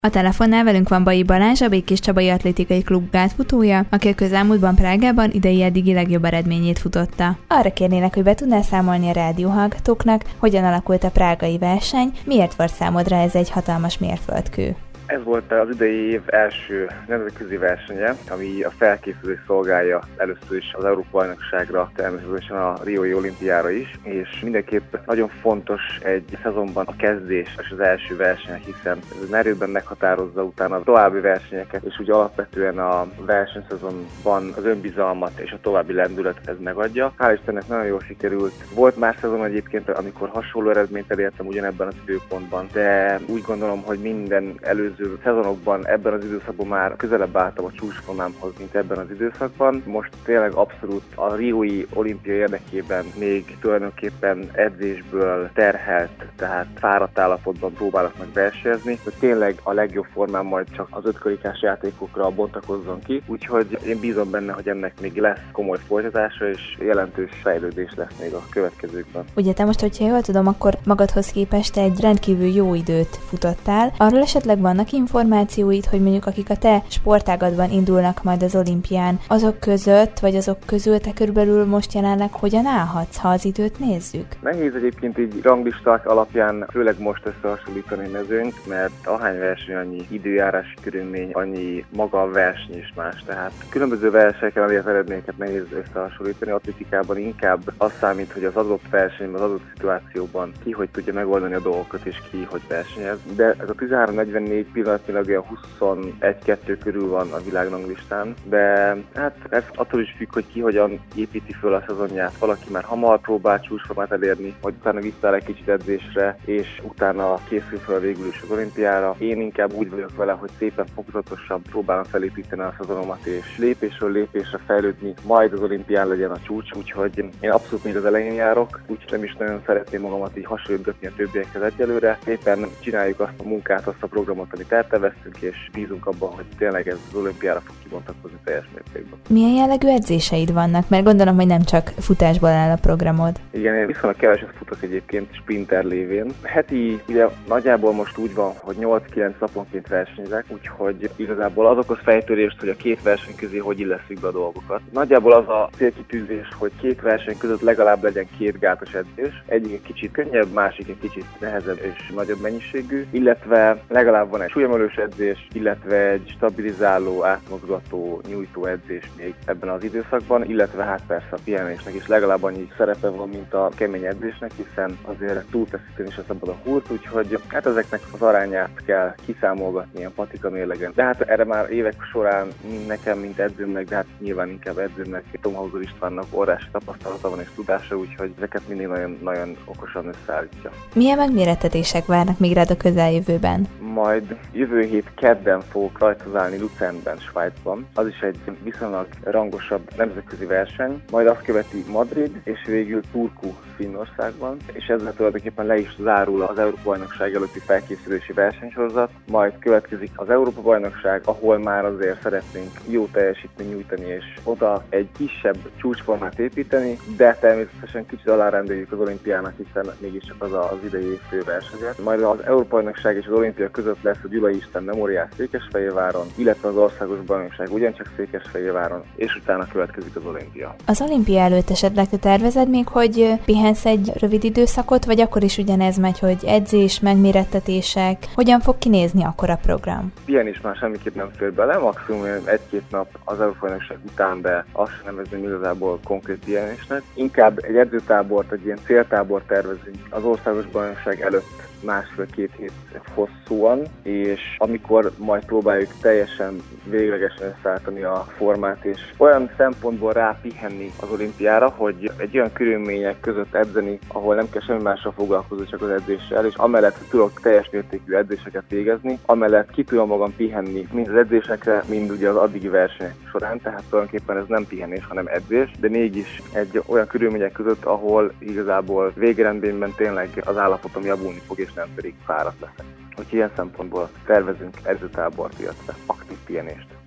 A telefonnál velünk van Bai Balázs, a Békés Csabai Atlétikai Klub gátfutója, aki a közelmúltban Prágában idei eddigi legjobb eredményét futotta. Arra kérnének, hogy be tudnál számolni a rádióhallgatóknak, hogyan alakult a prágai verseny, miért volt számodra ez egy hatalmas mérföldkő. Ez volt az idei év első nemzetközi versenye, ami a felkészülés szolgálja először is az Európa-bajnokságra, természetesen a Riói olimpiára is, és mindenképp nagyon fontos egy szezonban a kezdés és az első verseny, hiszen ez erőben meghatározza utána a további versenyeket, és úgy alapvetően a versenyszezonban az önbizalmat és a további lendületet ez megadja. Hál' Istennek nagyon jól sikerült. Volt más szezon egyébként, amikor hasonló eredményt elértem ugyanebben az időpontban, de úgy gondolom, hogy minden előző szezonokban ebben az időszakban már közelebb álltam a csúcsformámhoz, mint ebben az időszakban. Most tényleg abszolút a Riói olimpia érdekében még tulajdonképpen edzésből terhelt, tehát fáradt állapotban próbálok meg versenyezni, hogy tényleg a legjobb formám majd csak az ötkarikás játékokra bontakozzon ki, úgyhogy én bízom benne, hogy ennek még lesz komoly folytatása, és jelentős fejlődés lesz még a következőkben. Ugye te most, hogyha jól tudom, akkor magadhoz képest egy rendkívül jó időt futottál. Arról esetleg vannak információid, hogy mondjuk akik a te sportágadban indulnak majd az olimpián, azok között, vagy azok közül te körülbelül most jelenleg hogyan állhatsz, ha az időt nézzük? Nehéz egyébként így ranglisták alapján, főleg most összehasonlítani mezőnyt, mert ahány verseny, annyi időjárási körülmény, annyi maga a verseny is más. Tehát különböző versenyeken elért eredményeket nehéz összehasonlítani. Atlétikában inkább az számít, hogy az adott versenyben, az adott szituációban ki hogy tudja megoldani a dolgokat, és ki hogy versenyez. De ez a 13-44 pillanatnyilag olyan 21-2 körül van a világranglistán, de hát ez attól is függ, hogy ki hogyan építi föl a szezonját. Valaki már hamar próbál csúcsformát elérni, vagy utána visszaáll egy kicsit edzésre, és utána készül fel végül is az olimpiára. Én inkább úgy vagyok vele, hogy szépen fokozatosan próbálom felépíteni a szezonomat, és lépésről lépésre fejlődni, majd az olimpián legyen a csúcs, úgyhogy én abszolút még az elején járok, úgyhogy nem is nagyon szeretném magamat így hasonlítgatni a többiekhez egyelőre. Szépen csináljuk azt a munkát, azt a programot, amit elterveztünk, és bízunk abban, hogy tényleg ez az olimpiára fog kibontakozni teljes mértékben. Milyen jellegű edzéseid vannak? Mert gondolom, hogy nem csak futásból áll a programod. Igen, én viszonylag keveset futok egyébként sprinter lévén. Heti, ugye nagyjából most úgy van, hogy 8-9 naponként versenyzek, úgyhogy igazából az okoz fejtörést, hogy a két verseny közé hogy illesszük be a dolgokat. Nagyjából az a célkitűzés, hogy két verseny között legalább legyen két gátos edzés. Egyik egy kicsit könnyebb, másik egy kicsit nehezebb és nagyobb mennyiségű, illetve legalább van egy súlyemelős edzés, illetve egy stabilizáló, átmozgató, nyújtó edzés még ebben az időszakban, illetve hát persze a pihenésnek is legalább annyi szerepe van, mint a kemény edzésnek, hiszen azért túlteszíteni is a szabad a húrt, úgyhogy hát ezeknek az arányát kell kiszámolgatni ilyen patika mérlegen. De hát erre már évek során nekem, mint edzőmnek, de hát nyilván inkább edzőmnek, Tomhauser Istvánnak óriási tapasztalata van és tudása, úgyhogy ezeket mindig nagyon okosan összeállítja. Milyen megmérettetések várnak még rád a közeljövőben? Majd jövő hét kedden fogok rajtozálni Luzernben, Svájcban. Az is egy viszonylag rangosabb nemzetközi verseny. Majd azt követi Madrid, és végül Turku, Finnországban. És ezzel tulajdonképpen le is zárul az Európa-bajnokság előtti felkészülési versenysorozat. Majd következik az Európa-bajnokság, ahol már azért szeretnénk jó teljesítményt nyújtani, és oda egy kisebb csúcsformát építeni, de természetesen kicsit alárendeljük az olimpiának, hiszen mégiscsak az idei fő versenyzet. Majd az Európa-bajnokság és az olimpia között lesz a Gyulai István Memoriál Székesfehérváron, illetve az országos bajnokság ugyancsak Székesfehérváron, és utána következik az olimpia. Az olimpia előtt esetleg te tervezed még, hogy pihensz egy rövid időszakot, vagy akkor is ugyanez megy, hogy edzés, megmérettetések? Hogyan fog kinézni akkor a program? Pihenés már semmiképp nem fér bele, maximum 1-2 nap az Európa-bajnokság után, de azt sem nevezném igazából konkrét pihenésnek. Inkább egy edzőtábort, egy ilyen céltábort tervezünk az országos bajnokság előtt másfél-két hét hosszúan, és amikor majd próbáljuk teljesen véglegesen összeállítani a formát, és olyan szempontból rápihenni az olimpiára, hogy egy olyan körülmények között edzeni, ahol nem kell semmi mással foglalkozni, csak az edzéssel, és amellett tudok teljes mértékű edzéseket végezni, amellett ki tudom magam pihenni mind az edzésekre, mind ugye az addigi versenyek során, tehát tulajdonképpen ez nem pihenés, hanem edzés, de mégis egy olyan körülmények között, ahol igazából végeredményben tényleg az állapotom javulni fog, és nem pedig fáradt leszek. Úgyhogy ilyen szempontból tervezünk edzőtábort, illetve aktív pihenést.